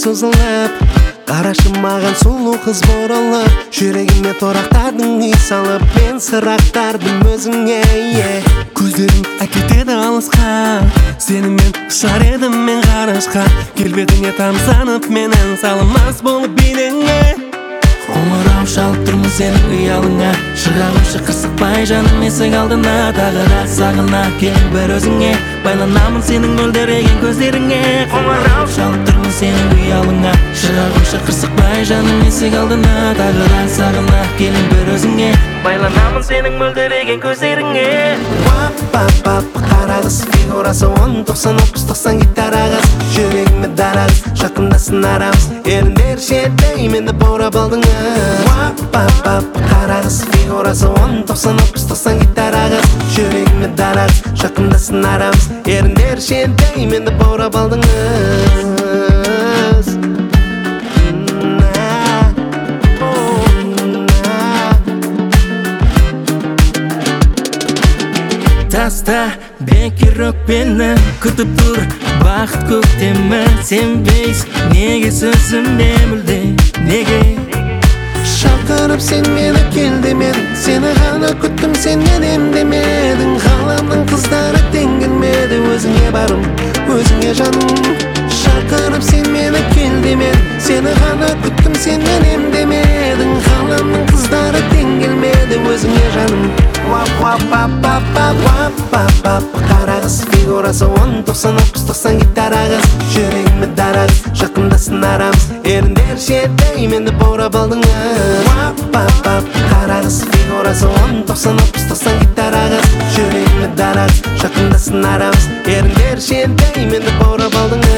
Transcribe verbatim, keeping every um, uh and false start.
сызылып, карашым маған сулуу кыз боролуп, жүрегиме торактардың үй салып, мен сырактардым өзіңе. Көздерің әкетеді алысқа, сенімен ұшар едім мен ғарышқа. Келбетіңе тамсанып, мен ән салымас болып билеңе. Қоңырау шалып тұрмын сенің ұялыңа, шығамын шықырсықпай жаным есік алдына. Тағы да сағына келіп бір өзіңе, байланамын сенің мөлдіреген көздеріңе. Қоңырау шалып тұрмын сенің ұялыңа, шығамын шықырсықпай жаным есік алдына. Тағы да сағына келіп бір өзіңе, байланамын сенің мөлдіреген көздеріңе. Вап-вап-вап, қара қыз фигурасы он тоқсан отыз тоқсан гитара қыз, жүрегіме дара қыз, жақында сынарамыз, еріндер шетей менде бора балдың. Вап-вап-вап, қара қыз фигурасы он тоқсан отыз тоқсан гитара қыз, жүрегіме дара қыз, жақында сынарамыз, еріндер шетей менде бора балдың. Таста бекер өкпені күтіп тұр бақыт көктемі. Сенбейсің неге сөзімде мүлде, неге? Шақырып сен мені кел демедің, сені ғана күттім сен менем демедің. Ғаламның қыздары тең келмеді, өзіңе барым, өзіңе жаным. Шақырып сен мені кел демедің, сені ғана күттім сен менем демедің. Ғаламның қыздары тең келмеді, өзіңе жаным. Вап-вап-вап-вап-вап-вап, қара қыз фигурасы он тоқсан отыз тоқсан гитара қыз, жүрегіме дара қыз, жақында сынарамыз, еріндер шетей менде бора балдың. Вап-вап-вап, қара қыз фигурасы он тоқсан отыз тоқсан гитара қыз, жүрегіме дара қыз, жақында сынарамыз, еріндер шетей менде бора балдың.